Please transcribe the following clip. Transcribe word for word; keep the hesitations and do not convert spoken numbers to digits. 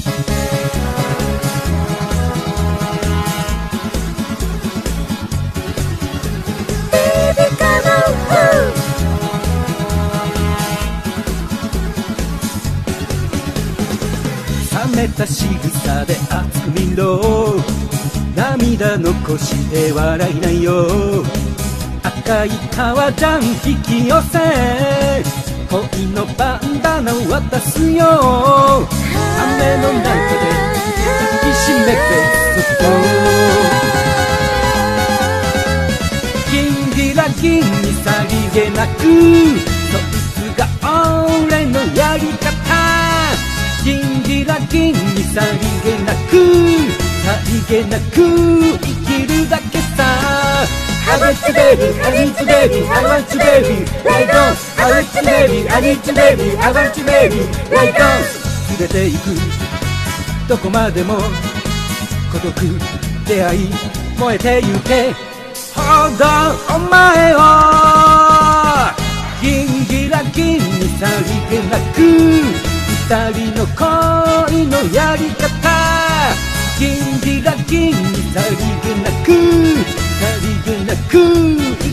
冷めた仕草で熱く見ろ、涙残して笑いないよ。赤い革ジャン引き寄せ、恋のバンダナを渡すよ。雨の中で抱きしめてそっと、ギンギラギンにさりげなく、そいつが俺のやり方。ギンギラギンにさりげなく、さりげなく生きるだけさ。I want you baby, I need you baby, I want you baby, right on. I want you baby, I need you baby, I want you baby, right on. 連れて行くどこまでも孤独出会い燃えてゆけ。ほどお前をギンギラギンにさりげなく、二人の恋のやり方。ギンギラギンにさりげなく、さりげなく